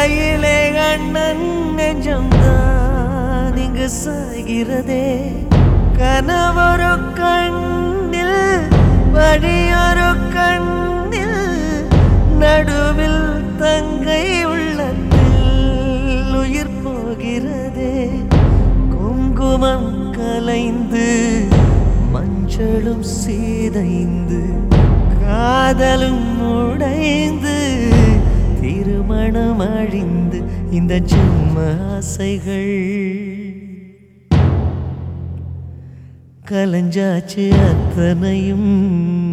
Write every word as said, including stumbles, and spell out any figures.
கையிலே அண்ணன் நெஞ்சம்தான் இங்கு சாய்கிறதே. கனவொரு கண்ணில் வழியொரு கண்ணில் நடுவில் தங்கை உள்ளத்தில் உயிர் போகிறதே. குங்குமம் கலைந்து மஞ்சளும் சீதைந்து காதலும் உடைந்து திருமணம் அழிந்து இந்த ஜென்ம ஆசைகள் கலஞ்சாச்சு அத்தனையும்.